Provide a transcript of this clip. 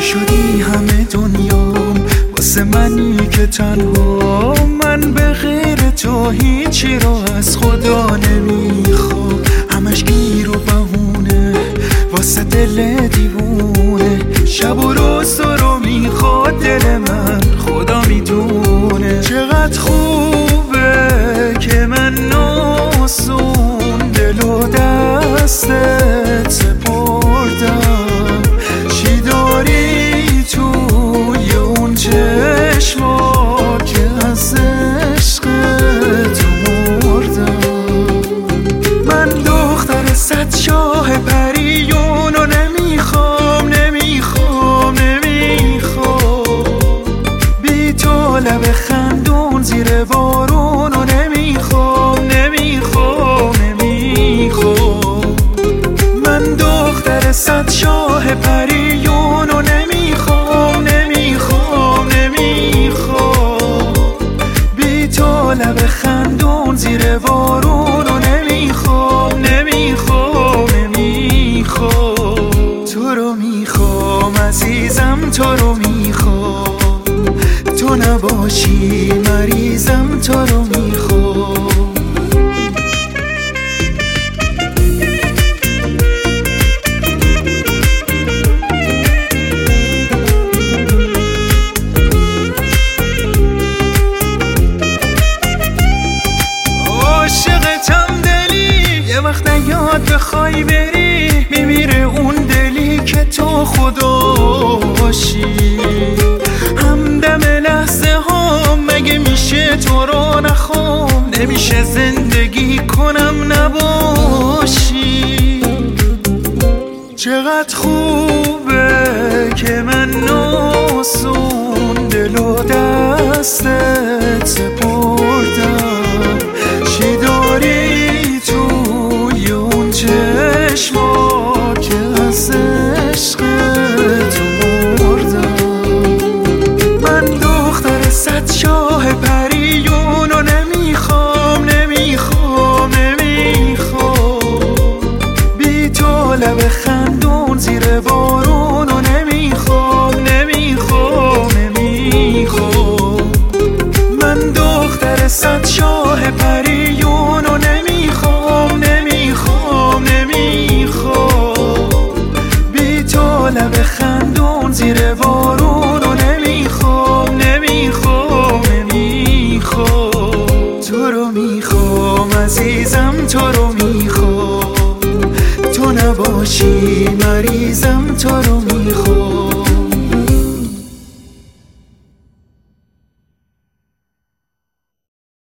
شدی همه دنیام واسه منی که تنها، من به غیر تو هیچی رو از خدا نمیخوام. همش گیر و بهونه واسه دل دیوونه، شب و روز تو رو میخواد دل من، خدا میدونه. چقدر خوبه که من ناسون دل و دستت سپردم. چی داری توی اون چشما که از عشق تو مردم؟ من دختر صد شاه پریونو نمیخوام نمیخوام نمیخوام، بی تو لب خندون زیر بارونو نمیخوام نمیخوام نمیخوام. من دختر صد شاه پریونو نمیخوام نمیخوام نمیخوام، بی تو لب خندون زیر بارونو نمیخوام نمیخوام نمیخوام. تو رو میخوام عزیزم، تو رو میخوام، تو نباشی مریضم، تو رو میخوام. عاشقتم دلی، یه وقت یاد بخوای بری میمیره اون دلی که تو خدا باشی. همدم لحظه ها مگه میشه تو رو نخوام، نمیشه زندگی کنم نباشی. چقدر خوبه که من ناسون دل و دستت سپردم. چی داری توی اون چشما که از عشق تو مردم؟ من دختر صد شاه پریونو نمیخوام نمیخوام نمیخوام، بی تو لب خندون زیر بارونو نمیخوام نمیخوام نمیخوام. من دختر صد شاه پریونو نمیخوام نمیخوام نمیخوام، بی تو لب خندون زیر بارونو نمیخوام نمیخوام نمیخوام. تو رو میخوام عزیزم، تو رو میخوام، تو نباشی مریضم، تو رو